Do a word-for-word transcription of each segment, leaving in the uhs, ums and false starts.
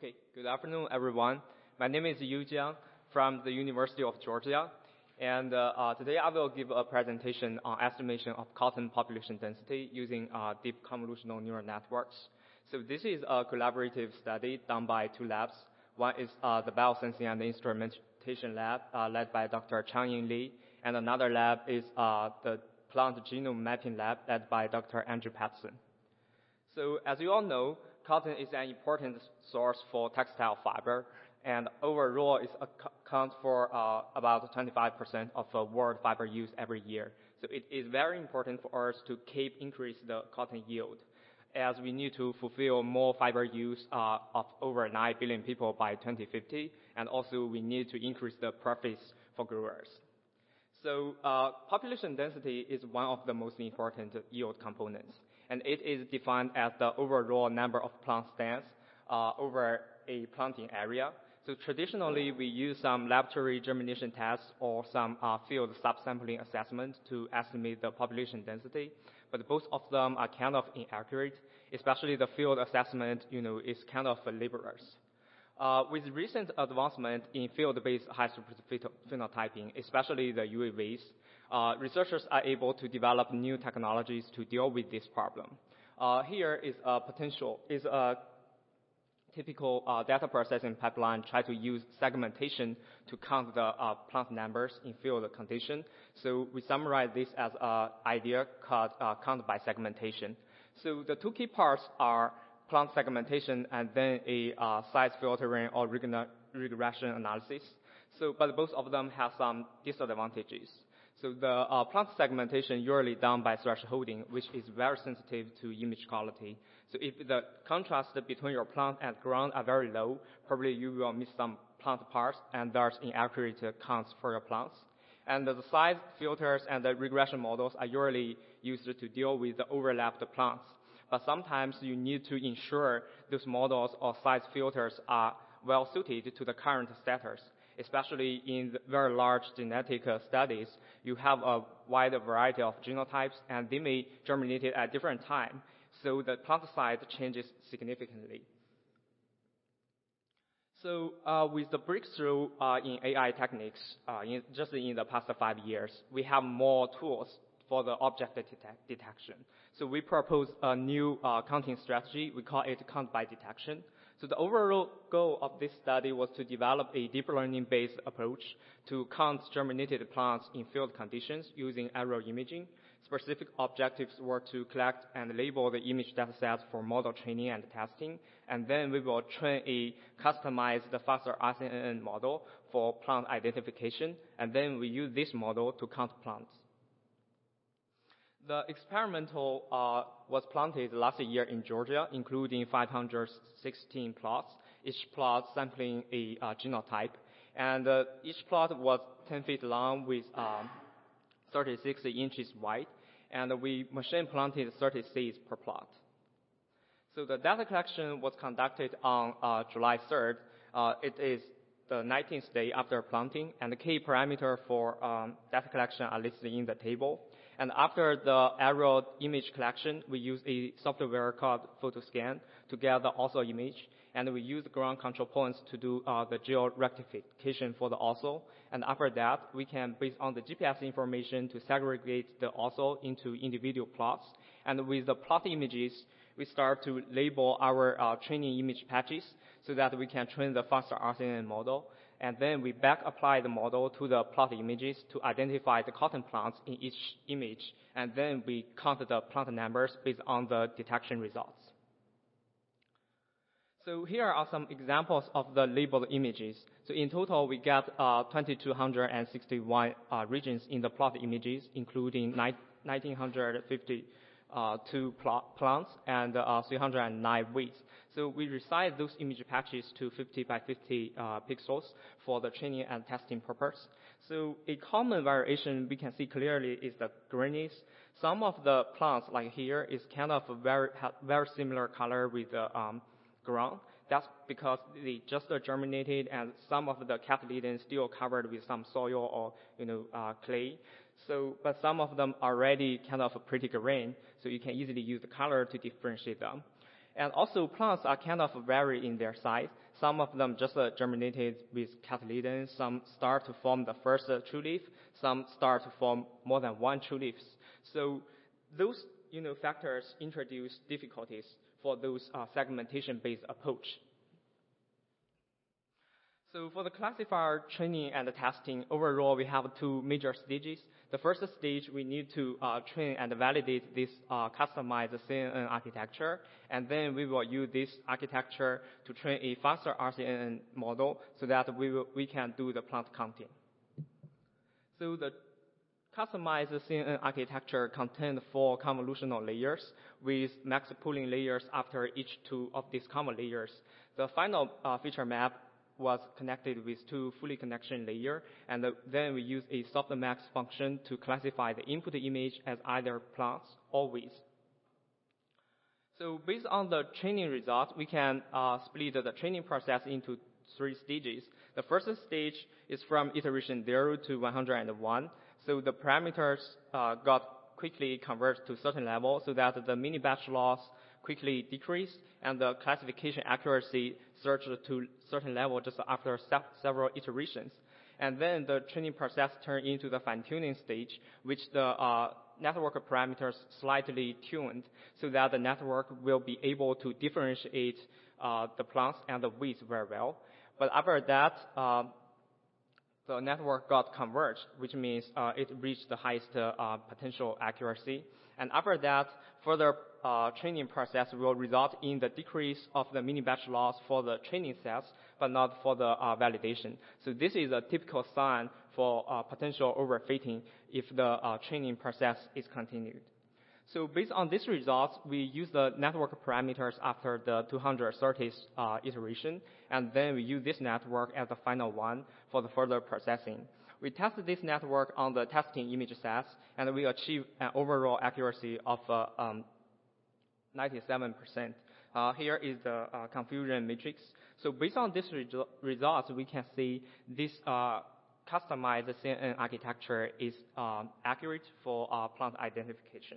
Okay, good afternoon, everyone. My name is Yu Jiang from the University of Georgia, and uh, uh, today I will give a presentation on estimation of cotton population density using uh, deep convolutional neural networks. So this is a collaborative study done by two labs. One is uh, the Biosensing and Instrumentation Lab, uh, led by Doctor Changying Li, and another lab is uh, the Plant Genome Mapping Lab, led by Doctor Andrew Patterson. So as you all know, cotton is an important source for textile fiber, and overall it accounts for uh, about twenty-five percent of uh, world fiber use every year. So it is very important for us to keep increase the cotton yield, as we need to fulfill more fiber use uh, of over nine billion people by twenty fifty, and also we need to increase the profits for growers. So uh, population density is one of the most important yield components, and it is defined as the overall number of plant stands uh, over a planting area. So traditionally, we use some laboratory germination tests or some uh, field subsampling assessment to estimate the population density, but both of them are kind of inaccurate, especially the field assessment, you know, is kind of laborious. Uh, with recent advancement in field-based high-throughput phenotyping, especially the U A Vs, uh, researchers are able to develop new technologies to deal with this problem. Uh, here is a potential, is a typical uh, data processing pipeline try to use segmentation to count the uh, plant numbers in field condition. So we summarize this as an idea called uh, count by segmentation. So the two key parts are plant segmentation and then a uh, size filtering or regression analysis. So, but both of them have some disadvantages. So the uh, plant segmentation usually done by thresholding, which is very sensitive to image quality. So if the contrast between your plant and ground are very low, probably you will miss some plant parts, and there's inaccurate counts for your plants. And the size filters and the regression models are usually used to deal with the overlapped plants. But sometimes you need to ensure those models or size filters are well suited to the current status. Especially in the very large genetic uh, studies, you have a wide variety of genotypes, and they may germinate at different time, so the plant size changes significantly. So uh, with the breakthrough uh, in A I techniques, uh, in, just in the past five years, we have more tools for the object detect detection. So we propose a new uh, counting strategy. We call it count by detection. So the overall goal of this study was to develop a deep learning-based approach to count germinated plants in field conditions using aerial imaging. Specific objectives were to collect and label the image datasets for model training and testing, and then we will train a customized faster R C N N model for plant identification, and then we use this model to count plants. The experimental uh, was planted last year in Georgia, including five hundred sixteen plots, each plot sampling a uh, genotype. And uh, each plot was ten feet long with um, thirty-six inches wide, and we machine planted thirty seeds per plot. So the data collection was conducted on uh, July third. Uh, it is the nineteenth day after planting, and the key parameter for um, data collection are listed in the table. And after the aerial image collection, we use a software called PhotoScan to get the ortho image, and we use ground control points to do uh, the geo-rectification for the ortho. And after that, we can, based on the G P S information, to segregate the ortho into individual plots. And with the plot images, we start to label our uh, training image patches so that we can train the faster R C N N model. And then we back apply the model to the plot images to identify the cotton plants in each image. And then we count the plant numbers based on the detection results. So here are some examples of the labeled images. So in total, we got uh, two thousand two hundred sixty-one uh, regions in the plot images, including one thousand nine hundred fifty Uh, two plot plants and uh, three hundred nine weeds. So we resize those image patches to fifty by fifty uh, pixels for the training and testing purpose. So a common variation we can see clearly is the greenness. Some of the plants, like here, is kind of a very very similar color with the um, ground. That's because they just germinated, and some of the cotyledons still covered with some soil or you know uh, clay. So, but some of them already kind of pretty green, so you can easily use the color to differentiate them. And also plants are kind of vary in their size. Some of them just uh, germinated with cotyledons. Some start to form the first uh, true leaf. Some start to form more than one true leaves. So those you know, factors introduce difficulties for those uh, segmentation-based approach. So for the classifier training and testing, overall we have two major stages. The first stage, we need to uh, train and validate this uh, customized C N N architecture, and then we will use this architecture to train a faster R C N N model so that we, will, we can do the plant counting. So the customized C N N architecture contains four convolutional layers with max pooling layers after each two of these common layers. The final uh, feature map was connected with two fully connection layer, and the, then we use a softmax function to classify the input image as either plants or weeds. So based on the training results, we can uh, split the training process into three stages. The first stage is from iteration zero to one hundred one. So the parameters uh, got quickly converged to certain level so that the mini batch loss quickly decreased and the classification accuracy surged to certain level just after several iterations. And then the training process turned into the fine-tuning stage, which the uh, network parameters slightly tuned so that the network will be able to differentiate uh, the plants and the weeds very well. But after that, uh, the network got converged, which means uh, it reached the highest uh, potential accuracy. And after that, further uh, training process will result in the decrease of the mini batch loss for the training sets, but not for the uh, validation. So this is a typical sign for uh, potential overfitting if the uh, training process is continued. So based on these results, we use the network parameters after the two hundred thirtieth uh, iteration, and then we use this network as the final one for the further processing. We tested this network on the testing image sets, and we achieved an overall accuracy of uh, um, ninety-seven percent. Uh, here is the uh, confusion matrix. So based on these resu results, we can see this uh, customized C N N architecture is um, accurate for uh, plant identification.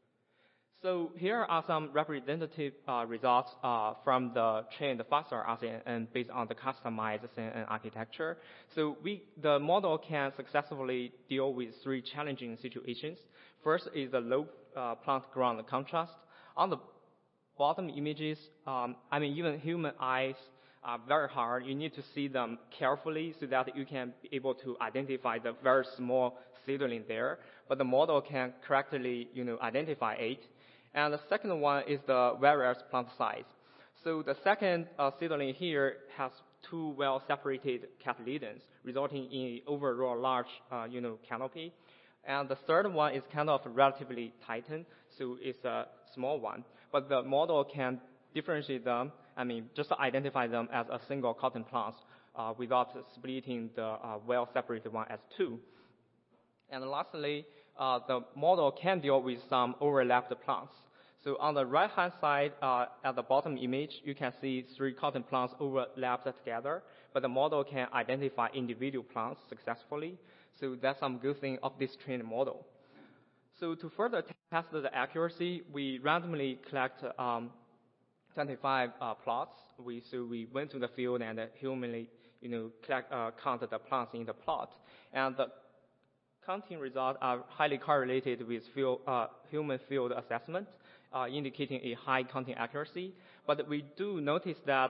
So here are some representative uh, results uh, from the trained faster R C N N based on the customized C N N architecture. So we, the model can successfully deal with three challenging situations. First is the low uh, plant ground contrast. On the bottom images, um, I mean, even human eyes are very hard. You need to see them carefully so that you can be able to identify the very small seedling there. But the model can correctly, you know, identify it. And the second one is the various plant size. So the second uh, seedling here has two well-separated cotyledons, resulting in overall large, uh, you know, canopy. And the third one is kind of relatively tightened, so it's a small one. But the model can differentiate them, I mean, just identify them as a single cotton plant uh, without splitting the uh, well-separated one as two. And lastly, uh, the model can deal with some overlapped plants. So on the right-hand side, uh, at the bottom image, you can see three cotton plants overlapped together, but the model can identify individual plants successfully. So that's some good thing of this trained model. So to further test the accuracy, we randomly collect um, twenty-five uh, plots. We, so we went to the field and uh, humanly, you know, collect, uh, count the plants in the plot. And the counting results are highly correlated with field, uh, human field assessment, uh, indicating a high counting accuracy. But we do notice that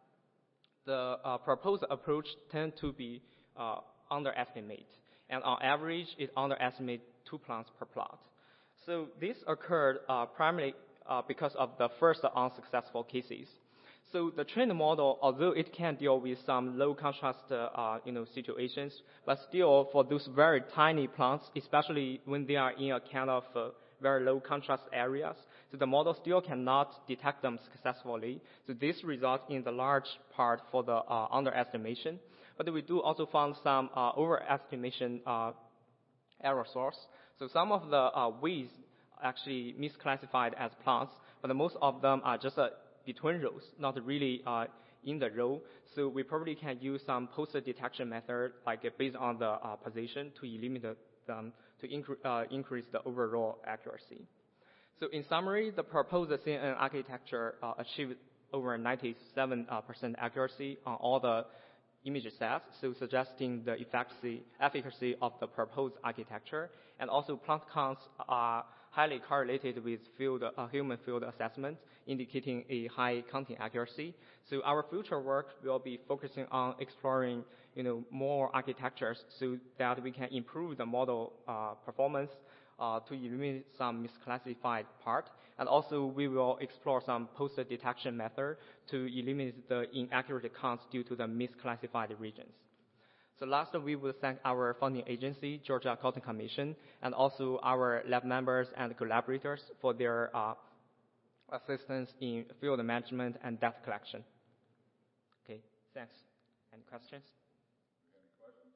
the uh, proposed approach tends to be uh, underestimate. And on average, it underestimates two plants per plot. So this occurred uh, primarily uh, because of the first unsuccessful cases. So the trained model, although it can deal with some low contrast, uh, you know, situations, but still for those very tiny plants, especially when they are in a kind of uh, very low contrast areas, so the model still cannot detect them successfully. So this results in the large part for the uh, underestimation. But we do also find some uh, overestimation uh, error source. So some of the uh, weeds actually misclassified as plants, but most of them are just uh, between rows, not really uh, in the row. So we probably can use some post-detection method, like uh, based on the uh, position, to eliminate them to incre uh, increase the overall accuracy. So in summary, the proposed C N N architecture uh, achieved over ninety-seven percent accuracy on all the image sets, so suggesting the efficacy, efficacy of the proposed architecture. And also plant counts are highly correlated with field, uh, human field assessment, indicating a high counting accuracy. So our future work will be focusing on exploring, you know, more architectures so that we can improve the model uh, performance uh, to eliminate some misclassified part. And also we will explore some post-detection method to eliminate the inaccurate counts due to the misclassified regions. So last, we will thank our funding agency, Georgia Cotton Commission, and also our lab members and collaborators for their uh, assistance in field management and data collection. Okay, thanks. Any questions? Any questions?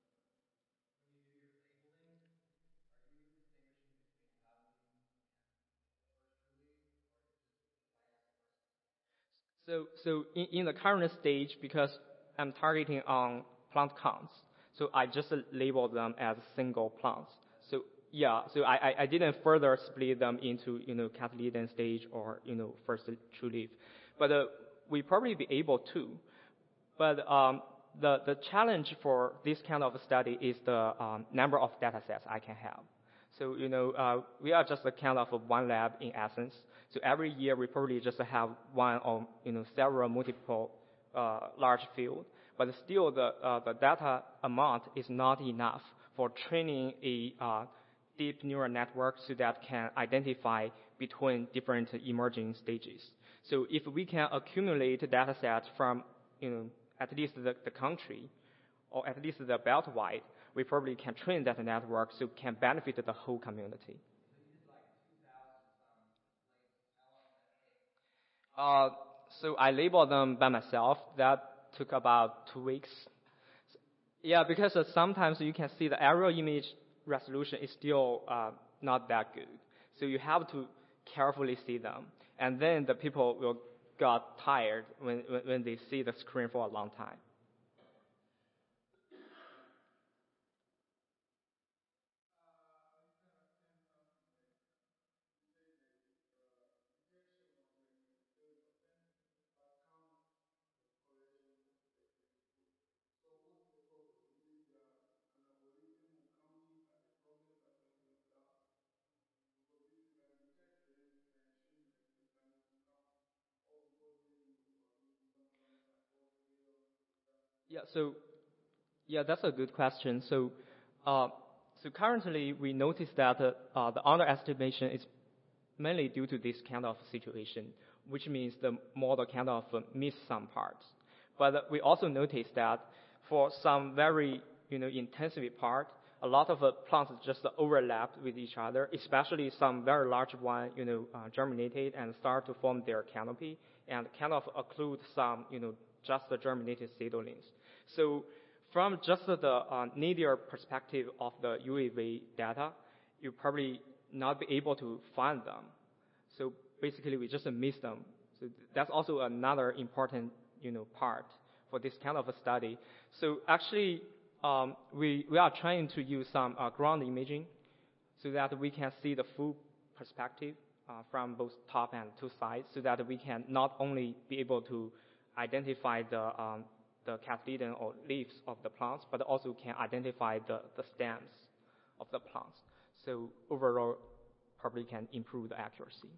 So, so in, in the current stage, because I'm targeting on plant counts, so I just label them as single plants. So yeah, so I, I, I didn't further split them into, you know, cotyledon stage or, you know, first true leaf. But uh, we probably be able to. But um, the, the challenge for this kind of study is the um, number of data sets I can have. So, you know, uh, we are just a kind of one lab in essence. So every year we probably just have one or, you know, several multiple uh, large field. But still the, uh, the data amount is not enough for training a uh, deep neural network so that can identify between different emerging stages. So if we can accumulate data sets from, you know, at least the, the country, or at least the belt wide, we probably can train that network so can benefit the whole community. Uh, so I labeled them by myself. That took about two weeks. Yeah, because uh, sometimes you can see the aerial image resolution is still uh, not that good. So you have to carefully see them. And then the people will got tired when, when, when they see the screen for a long time. Yeah, so yeah, that's a good question. So, uh, so currently we notice that uh, uh, the underestimation is mainly due to this kind of situation, which means the model kind of uh, miss some parts. But uh, we also notice that for some very, you know, intensive part, a lot of uh, plants just overlap with each other, especially some very large one, you know, uh, germinated and start to form their canopy and kind of occlude some, you know, just the germinated seedlings. So from just the uh, nadir perspective of the U A V data, you probably not be able to find them. So basically we just miss them. So that's also another important, you know, part for this kind of a study. So actually, um, we, we are trying to use some uh, ground imaging so that we can see the full perspective uh, from both top and two sides, so that we can not only be able to identify the, um, the cotyledon or leaves of the plants, but also can identify the, the stems of the plants. So overall, probably can improve the accuracy.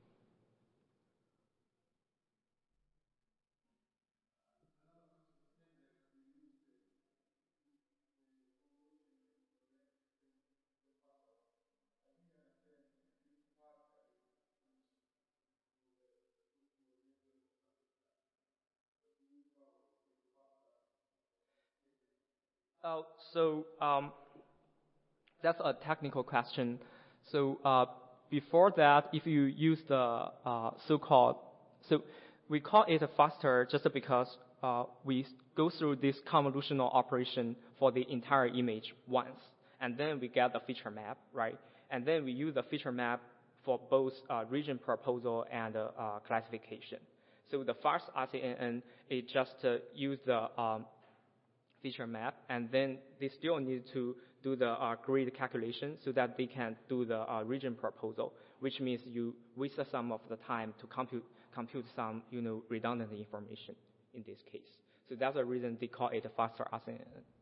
Uh, so um, that's a technical question. So uh, before that, if you use the uh, so-called, so we call it faster just because uh, we go through this convolutional operation for the entire image once, and then we get the feature map, right? And then we use the feature map for both uh, region proposal and uh, uh, classification. So the first R C N N, it just uh, use the um, feature map, and then they still need to do the uh, grid calculation so that they can do the uh, region proposal, which means you waste some of the time to compute compute some you know redundant information in this case. So that's the reason they call it a faster R C N N.